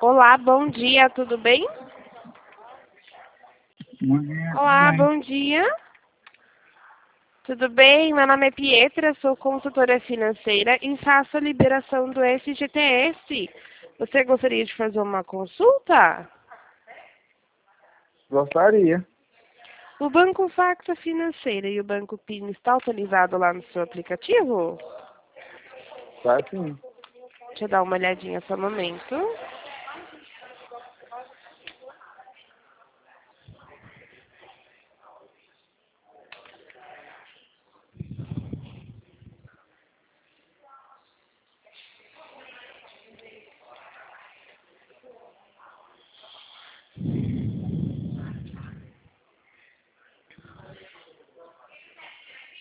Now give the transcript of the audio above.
Olá, bom dia, tudo bem? Bom dia, Olá, tudo bem? bom dia. Tudo bem? Meu nome é Pietra, sou consultora financeira e faço a liberação do FGTS. Você gostaria de fazer uma consulta? Gostaria. O Banco Facta Financeira e o Banco PIN está autorizado lá no seu aplicativo? Tá sim. Deixa eu dar uma olhadinha só um momento.